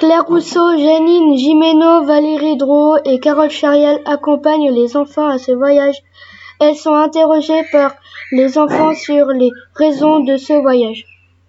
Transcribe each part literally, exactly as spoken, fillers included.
Claire Rousseau, Janine Gimeno, Valérie Drouot et Carole Chariel accompagnent les enfants à ce voyage. Elles sont interrogées par les enfants sur les raisons de ce voyage.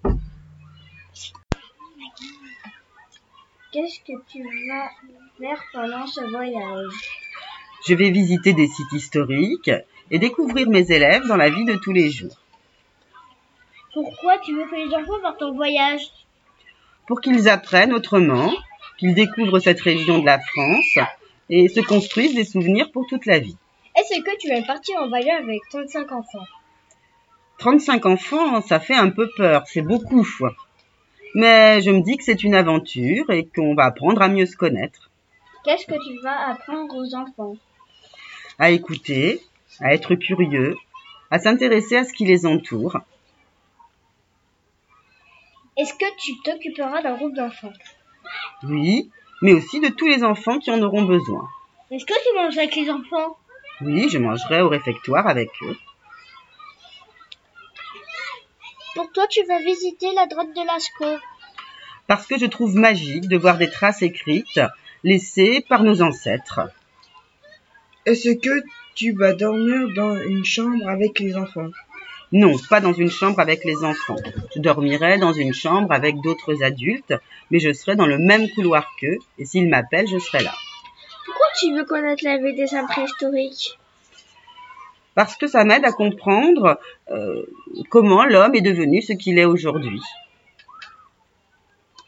Qu'est-ce que tu vas faire pendant ce voyage? Je vais visiter des sites historiques et découvrir mes élèves dans la vie de tous les jours. Pourquoi tu veux que les enfants partent en voyage? Pour qu'ils apprennent autrement, qu'ils découvrent cette région de la France et se construisent des souvenirs pour toute la vie. Est-ce que tu vas partir en voyage avec trente-cinq enfants? trente-cinq enfants, ça fait un peu peur, c'est beaucoup. Mais je me dis que c'est une aventure et qu'on va apprendre à mieux se connaître. Qu'est-ce que tu vas apprendre aux enfants? À écouter, à être curieux, à s'intéresser à ce qui les entoure. Est-ce que tu t'occuperas d'un groupe d'enfants? Oui, mais aussi de tous les enfants qui en auront besoin. Est-ce que tu manges avec les enfants? Oui, je mangerai au réfectoire avec eux. Pourquoi tu vas visiter la grotte de Lascaux? Parce que je trouve magique de voir des traces écrites laissées par nos ancêtres. Est-ce que tu vas dormir dans une chambre avec les enfants? Non, pas dans une chambre avec les enfants. Je dormirai dans une chambre avec d'autres adultes, mais je serai dans le même couloir qu'eux, et s'ils m'appellent, je serai là. Pourquoi tu veux connaître la vie des hommes préhistoriques? Parce que ça m'aide à comprendre euh, comment l'homme est devenu ce qu'il est aujourd'hui.